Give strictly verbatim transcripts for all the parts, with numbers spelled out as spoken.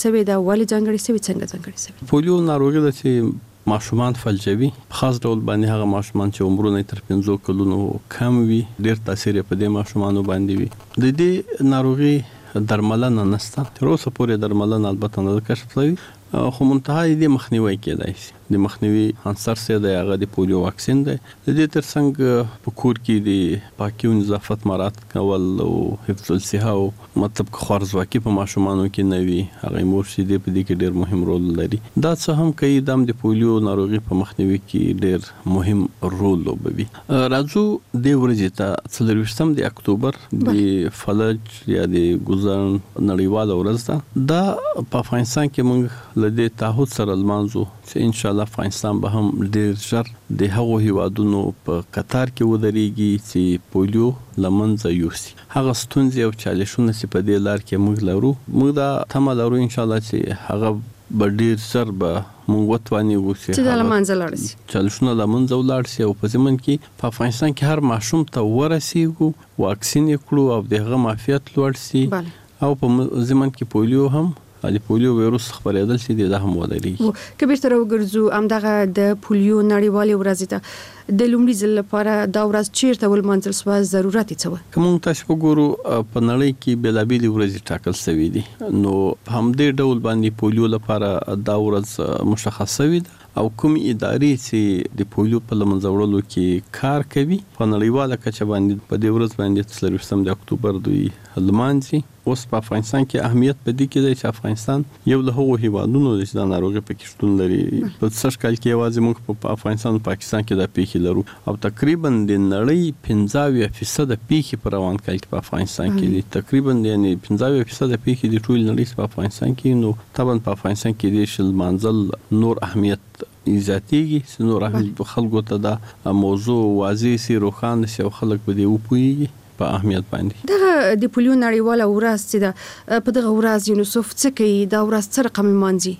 سوي دا ولې ځانګړي سوي څنګه ځانګړي سوي؟ پولیو ناروغي د چې ماشومان فلجوي، خاص ډول باندې هغه ماشومان چې عمرونه تر پنځو کلونو کم وي، ډیر تاثیر په دې ماشومانو باندې وي. د دې ناروغي درملنه نشته، تر اوسه پورې درملنه البته نه کشف شوی، خو منتهای دې مخنیوي کېدای شي. د مخنیوي عنصر څه دی؟ هغه د پولیو واکسین دی. د دې ترڅنګ په کور کې د پاکي او نظافت مراعات کول او حفظ الصحه او مطلب خوارزواکي په ماشومانو کې نه وي، هغه مور شي د په دې کې ډېر مهم رول لري. دا څه هم کوي د د پولیو ناروغي په مخنیوي کې ډېر مهم رول لوبوي. راځو د ورځې ته څلرویشتم د اکتوبر د فلج یا د ګوزن نړیواله ورځ ده. دا په افغانستان کې موږ لدې تعهد سره لمانځو چې ان شاء الله افغانستان به هم ډېر ژر د هغو هیوادونو په قطار کې ودرېږي چې پولیو لمنځه یوسي. هغه ستونزې او چالشونه چې په دې لار کې موږ لرو، موږ دا تمه لرو ان شاء الله چې هغه به ډېر ژر به موږ وتوانیږو چې د لمنځه لاړ شي، چالشونه لمنځه ولاړ شي او په ضمن کې په افغانستان کې هر ماشوم ته ورسیږو، واکسین یې کړو او د هغه معافیت لوړ شي او په ضمن کې پولیو هم د پولیو وایروس خبرېدل چې د هم ودرېږي. کبیر تر وګرځو همدغه د پولیو نړیوالې ورځ ته د لومړي ځل لپاره دا ورځ چیرته ولمانځل سوه، ضرورت یې څه و؟ که موږ تاسو وګورو په نړۍ کې بېلابېلې ورځې ټاکل شوي دي، نو همدې ډول باندې پولیو لپاره دا ورځ مشخص شوې ده او کوم ادارې چې د پولیو په لمنځه وړلو کې کار کوي په نړیواله کچه باندې په دې ورځ باندې څلرویشتم د اکتوبر دوی لمانځي. اوس په افغانستان کې اهمیت په دې کې دی چې افغانستان یو له هغو هیوادونو دی چې دا ناروغي پکې شتون لري. په سږ کال کې یوازې موږ په افغانستان او پاکستان کې دا پیښې لرو او تقریبا د نړۍ پنځه اویا فیصد پیښې په روان کال کې په افغانستان کې دي. تقریبا یعنی پنځه اویا فیصد پیښې د ټول نړۍ په افغانستان کې، نو طبعا په افغانستان کې د شل منځل نور اهمیت زیاتېږي چې نور خلکو ته دا موضوع واضح سي، روښانه سي او خلک په دې وپوهیږي په اهمیت باندې. دغه د پولیو نړیواله ورځ چې ده، په دغه ورځ یونیسف څه کوي؟ دا ورځ څه رقم لمانځي؟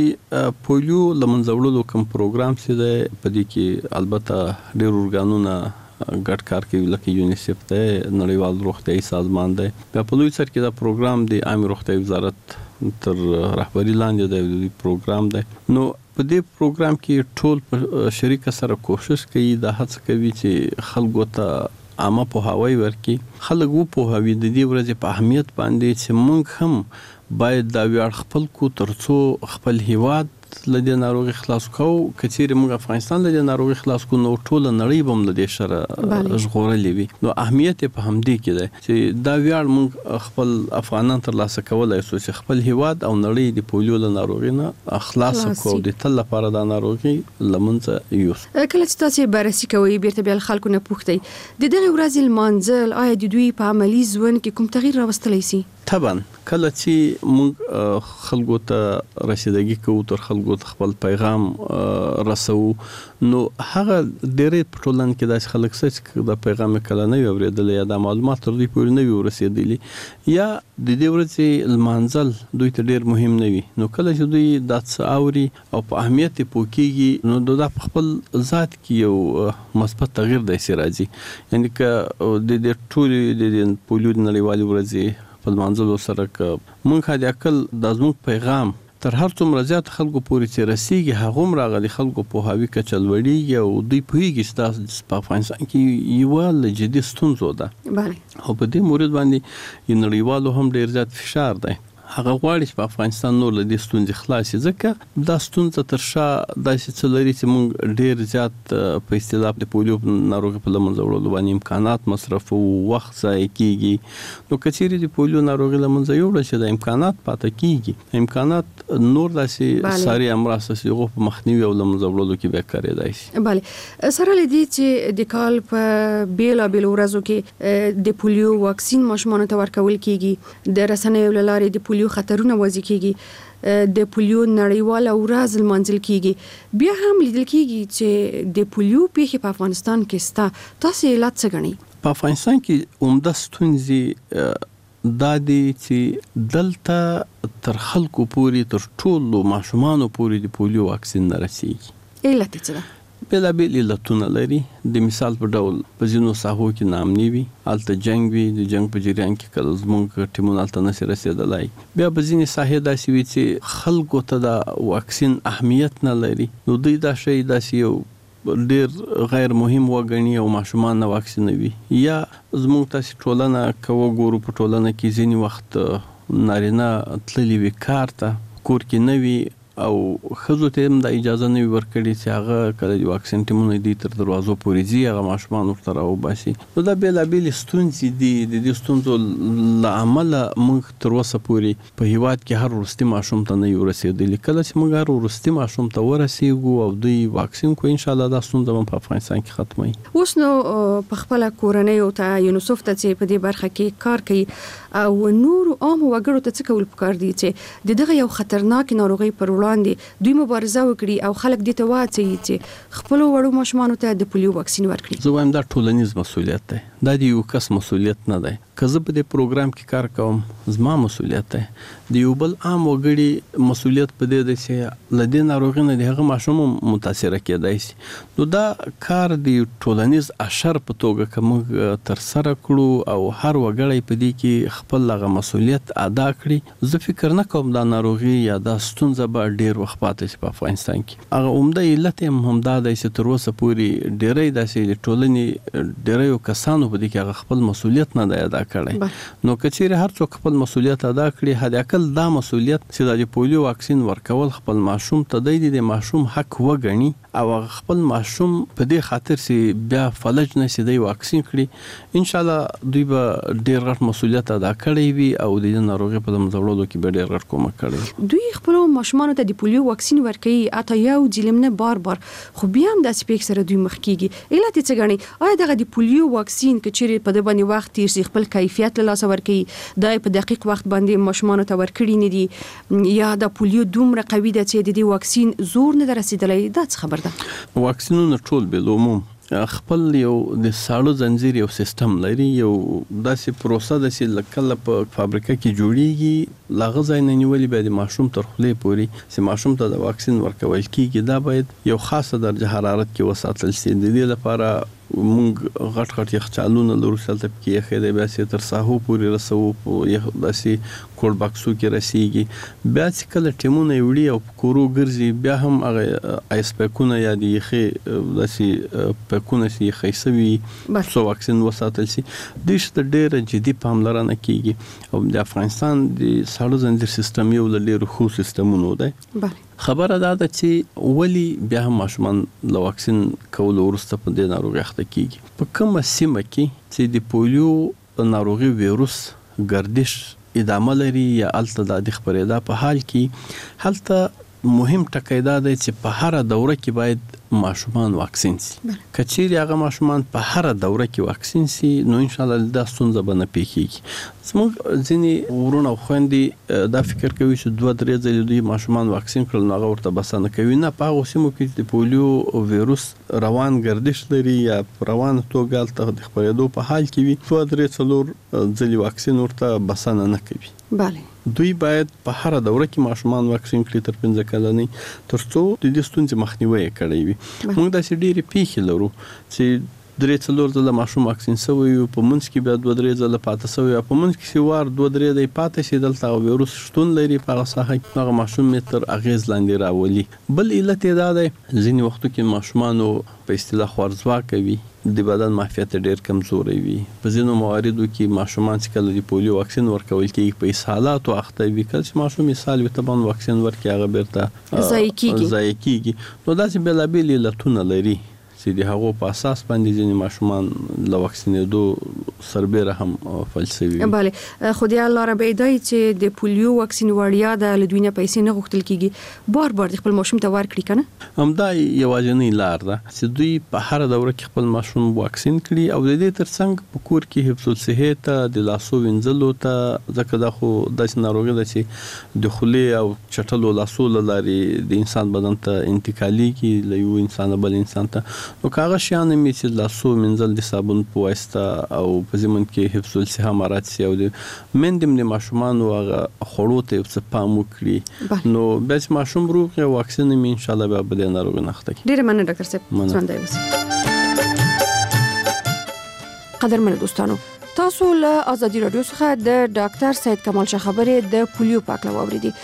د پولیو لمنځه وړلو کوم پروګرام چې ده په دې کې البته ډېر ارګانونه ګډ کار کوي، لکه یونیسف ده، نړیوال روغتیايي سازمان ده. په لوی سر کې دا پروګرام د عامه روغتیايي وزارت تر رهبری لاندې د پروګرام ده. نو په دې پروګرام کې ټول په شریک سره کوشش کوي، دا هڅه کوي چې خلکو ته عامه پوهاوی ورکړي، خلک وپوهوي د دې ورځې په اهمیت باندې چې موږ هم باید دا ویاړ خپل کو ترڅو خپل هیواد لدې ناروغي خلاص کوو. کچېرې موږ افغانستان لدې ناروغي خلاص کو نو ټول نړۍ به هم لدې شره ژغورلې وي. نو اهمیت په همدې کې دی چې دا ویاړ موږ خپل افغانان ترلاسه کولای شو چې خپل هیواد او نړۍ د پولیو له ناروغي نه خلاص کړو، د تل لپاره دا ناروغي لمنځه یوسو. کله چې تاسو بررسي کوئ بیرته بیا خلکو نه پوښتئ د دغه ورځې لمانځل آیا د دوی په عملي ژوند کې کوم تغییر راوستلی شي؟ طبعا کله چې موږ خلکو ته رسیدګي کوو، تر خلکو ته خپل پیغام رسو، نو هغه ډېرې په ټولنه کې داسې خلک شته چې دا پیغام کله نه وي اورېدلی یا دا معلومات تر دوی پورې نه وي ورسېدلي یا د دې ورځې لمانځل دوی ته ډېر مهم نه وي. نو کله چې دوی دا څه اوري او په اهمیت یې پوه کېږي، نو دا په خپل ذات کې یو مثبت تغییر داسې راځي. یعنې که د دې ټولې د پولیو نړیوالې ورځې په لمانځلو سره که موږ حد اقل دا زموږ پیغام تر هر څومره زیات خلکو پورې چې رسیږي، هغومره هغه د خلکو پوهاوي کچه لوړېږي او دوی پوهېږي چې دا په افغانستان کې یوه له جدي ستونزو ده او په دې مورد باندې نړیوالو هم ډېر زیات فشار دی. هغه غواړي چې په افغانستان نور له دې ستونزې خلاص شي، ځکه دا ستونزه تر شا داسې څه لري چې موږ ډېر زیات په اصطلاح د پولیو ناروغي په لمنځه وړلو باندې امکانات مصرفوو، وخت ضایع کېږي. نو که چېرې د پولیو ناروغي لمنځه یوړل شي، دا امکانات پاته کېږي، امکانات نور داسې ساري امراض چې هغو په مخنیوي او لمنځه وړلو کې بیا کارېدای شي. بله، سره له دې چې د کال په بېلابېلو ورځو کې د پولیو واکسین ماشومانو ته ورکول کېږي، د رسنیو له لارې د پولیو خطرونه واضح کېږي، د پولیو نړیواله ورځ لمانځل کېږي، بیا هم لیدل کېږي چې د پولیو پیښې په افغانستان کې شته. تاسو علت څه ګڼئ؟ په افغانستان کې عمده ستونزې دا دي چې دلته تر خلکو پورې، تر ټولو ماشومانو پورې د پولیو واکسین نه رسېږي. علت څه ده؟ بېلابېل علتونه لري. د مثال په ډول په ځینو ساحو کې ناامني وي، هلته جنګ وي، د جنګ په جریان کې کله زموږ ټیمونه هلته نشي رسېدلی. بیا په ځینې ساحې داسې وي چې خلکو ته د واکسین اهمیت نه لري، نو دوی دا شی داسې یو ډېر غیر مهم وګڼي او ماشومان نه واکسینوي. یا زموږ تاسې ټولنه که وګورو په ټولنه کې ځینې وخت نارینه تللي وي کار ته، کور کې نه وي او ښځو ته هم د اجازه نه وي ورکړې چې هغه کله د واکسین ټیمونه دوی تر دروازو پورې ځي، هغه ماشومان ورته راوباسي. نو دا بېلابېلې ستونزې دي. د دې ستونزو له امله موږ تر اوسه پورې په هېواد کې هر وروستي ماشوم ته نه یو رسېدلي. کله چې موږ هر وروستي ماشوم ته ورسېږو او دوی واکسین کړو، انشاءالله دا ستونزه به په افغانستان کې ختموي. اوس نو په خپله کورنیو ته یونیسف ته چې په دې برخه کې کار کوي او نور عام وګړو ته څه کول پکار دي چې د دغه یو خطرناک ناروغۍ پر وړاندې دوی مبارزه وکړي او خلک دې ته واچوي چې خپل وړو ماشومانو ته د پولیو واکسین ورکړي؟ زه وایم دا ټولنیز مسؤلیت دی، دا د یو کس مسؤلیت نه دی. که زه په دې پروګرام کې کار کوم زما مسؤلیت دی. د یو بل عام وګړي مسؤلیت په دې دی چې له دې ناروغۍ نه د هغه ماشوم متاثره کېدای شي. نو دا کار د ټولنیز اشر په توګه که موږ ترسره کړو او هر وګړی په دې کې خپل هغه مسؤلیت ادا کړي، زه فکر نه کوم دا ناروغي یا دا ستونزه به ډېر وخت پاتې شي په افغانستان کې. هغه عمده علت هم همدا دی چې تر اوسه پورې ډېری داسې د ټولنې ډېریو کسانو په دې کې هغه خپل مسؤلیت نه دی ادا کړی. نو که چیرې هر څوک خپل مسؤلیت ادا کړي، حد اقل دا مسؤلیت چې د پولیو واکسین ورکول خپل ماشوم ته دی، د ماشوم حق وګڼي او خپل ماشوم په دې خاطر چې بیا فلج نشي دی واکسین کړي، انشاءالله دوی به ډېر غټ مسؤلیت ادا کړی وي او د دې ناروغۍ په مزوړلو کې به ډېر غټ کومک کړی. دوی خپل ماشومانو ته د پولیو واکسین ورکوي، اته یو ځلم نه بار بار، خو بیا هم داسې پیښ سره دوی مخ کیږي. علت یې څه ګڼي؟ آیا دغه د پولیو واکسین که چیرې په دې باندې وخت تیر شي، خپل کیفیت له لاسه ورکوي، دا په دقیق وخت باندې ماشومانو ته ورکړي نه دي، یا د پولیو دومره قوي ده چې د دې واکسین زور نه رسیدلی؟ دا څه خبر ده؟ واکسینونه ټول بالعموم خپل یو د ساړو زنجیر یو سیستم لري، یو داسې پروسه ده چې کله په فابریکه کې جوړیږي، له هغه ځای نه نیولې بیا د ماشوم تر خولې پورې چې ماشوم ته د واکسین ورکول کېږي، دا باید یو خاصه درجه حرارت کې وساتل شي. د دې لپاره موږ غټ غټ یخچالونه لرو، هلته پکې یخې دی، بیا چې تر ساحو پورې رسوو، په یخ داسې کولډ باکسو کې رسیږي. بیا چې کله ټیمونه یې وړي او په کورو ګرځي، بیا هم هغه آیس پیکونه یا د یخې داسې پیکونه چې یخې سوي څو واکسین وساتل شي. دې ته ډېره جدي پاملرنه کېږي او د افغانستان د ساړو زنجیر سیستم یو له ډېرو ښو سیستمونو دی. خبره دا ده چې ولی بیا هم ماشومان له واکسین کولو وروسته په دې ناروغۍ اخته کېږي. په کومه سیمه کې چې د پولیو ناروغي ویروس گردش ادامه لري یا هلته د خپرېدا په حال کې، هلته مهم ټکی دا دی چې په هره دوره کې باید ماشومان واکسین شي. که چیرې هغه ماشومان په هره دوره کې واکسین شي، نو انشاءالله دا ستونزه به نه پیښیږي. زموږ ځینې ورونه او خویندې دا فکر کوي چې دوه درې ځلې دوی ماشومان واکسین کړل نو هغه ورته بسنه کوي. نه، په هغو سیمو کې د پولیو ویروس روان گردش لري یا په روانه توګه هلته د خپرېدو په حال کې وي، دوه درې څلور ځلې واکسین ورته بسنه نه کوي. بله، دوی باید په هره دوره کې ماشومان واکسین کړي تر پنځه کلنۍ، تر څو د دې ستونزې مخنیوی یې کړی وي. موږ داسې ډېرې پیښې لرو چې درې څلور ځله ماشوم واکسین شوی وي، په منځ کې بیا دوه درې ځله پاته شوی وي، په منځ کې چې وار دوه درې دی پاته شي، دلته هغه ویروس شتون لري په هغه ساحه کې، هغه ماشوم یې تر اغېز لاندې راولي. بل علت یې دا دی ځینې وختو کې ماشومانو په اصطلاح خوارځواکه وي، د بدن معافیت ډېر کمزوری وي. په ځینو مواردو کې ماشومان چې کله د پولیو واکسین ورکول کېږي په اسهالاتو اخته وي، کله چې ماشوم اسهال وي طبعا واکسین ورکړي هغه بیرته ضایع کېږي ضایع کېږي. نو داسې بېلابېل علتونه لري چې د هغو په اساس باندې ځینې ماشومان له واکسینېدو سربیره هم فلج شوي وي. بله، خو د الله رب دی چې د پولیو واکسین وړیا ده، له دوی نه پیسې نه غوښتل کېږي، بار بار د خپل ماشوم ته ورکړي که نه؟ همدا یوازینۍ لار ده چې دوی په هره دوره کې خپل ماشوم واکسین کړي او د دې تر څنګ په کور کې حفظ الصحې ته، د لاسو وینځلو ته، ځکه دا خو داسې ناروغي ده چې د خولې او چټلو لاسو له لارې د انسان بدن ته انتقالېږي له یو انسان بل انسان ته. نو کاغه شیان می چې لاسو منزل د صابون په واسطه او په زمون کې حفظ الصحه مرات سي او د مندم د ماشومان او خړو ته څه پام وکړي نو بس ماشوم روغ او واکسین می ان شاء الله به بل نه روغ نه خته ډیر مننه ډاکټر صاحب ژوند دی اوسئ. قدرمن دوستانو تاسو له ازادي رادیو څخه د ډاکټر سید کمال شاه خبرې د پولیو په اړه واوریدي.